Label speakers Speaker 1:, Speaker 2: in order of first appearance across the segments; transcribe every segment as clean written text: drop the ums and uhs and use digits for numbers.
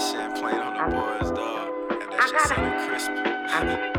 Speaker 1: shit playing on the boys, dog. And that shit sounded crisp.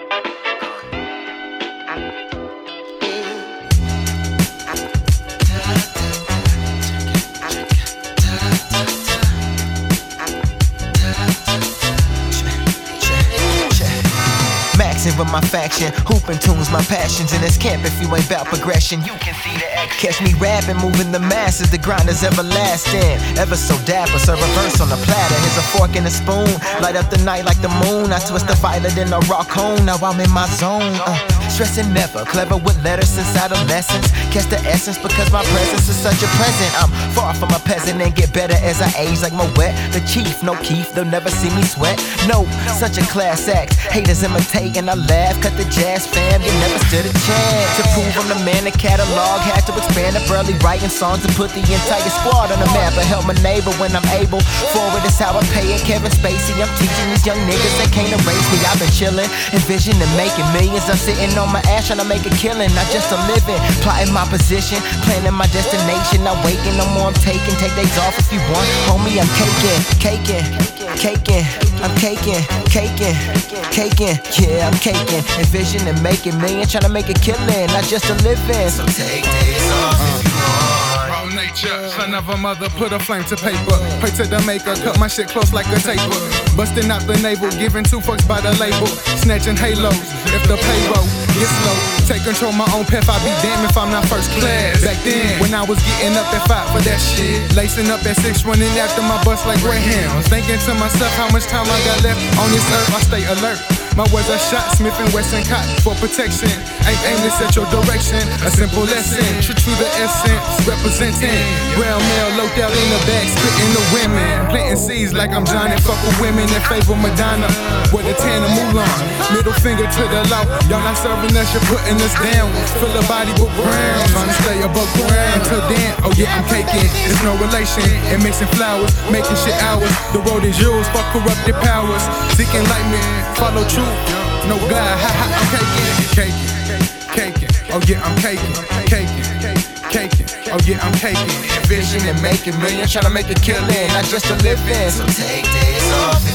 Speaker 2: Maxing with my faction, hooping tunes, my passions in this camp. If you ain't bout progression, you can see the action. Catch me rapping, moving the masses, the grind is everlasting. Ever so dapper, serve a verse on a platter. Here's a fork and a spoon, light up the night like the moon. I twist the violet in a rock cone, now I'm in my zone. Stressing never, clever with letters since adolescence. Catch the essence because my presence is such a present. I'm far from a peasant and get better as I age like my wet. The chief, no Keith, they'll never see me sweat. No, such a class act, haters imitate and I laugh. Cut the jazz fam, you never stood a chance. To prove I'm the man, the catalog had to expand up early, writing songs to put the entire squad on the map. I help my neighbor when I'm able. Forward is how I pay it. Kevin Spacey, I'm teaching these young niggas that can't erase me. I've been chillin', envisioning making millions. I'm sitting on my ass trying to make a killing, not just a living. Plotting my position, planning my destination. I'm waking, no more I'm taking. Take days off if you want, homie. I'm caking, I'm caking, yeah, I'm caking. Envisioning making millions, trying to make a killing, not just a living. So take days off if you want.
Speaker 3: Raw nature, son of a mother, put a flame to paper. Pray to the maker, cut my shit close like a taper. Busting out the navel, giving 2 fucks by the label. Snatching halos, if the payroll gets low. Take control my own path, I be damned if I'm not first class. Back then, when I was getting up at 5 for that shit. Lacing up at 6, running after my bus like greyhounds. Thinking to myself how much time I got left on this earth, I stay alert. My words are shot, Smith & Wesson cotton for protection. Ain't aimless at your direction, a simple lesson. True to the essence, representing. Brown male, low out in the bag, spitting the women. Planting seeds like I'm Johnny, fuck with women that favor Madonna. With a tan and Mulan, middle finger to the law. Y'all not serving us, you're putting us down. Fill a body with brown, trying to stay above ground. Until then, oh yeah, I'm caking. There's no relation, and mixing flowers, making shit ours. The road is yours, fuck corrupted powers. Seek enlightenment, follow truth. No God, I'm caking. Oh yeah, I'm caking. Oh yeah, I'm caking.
Speaker 2: Envisioning making millions, trying to make a killing, not just a living. So take days off.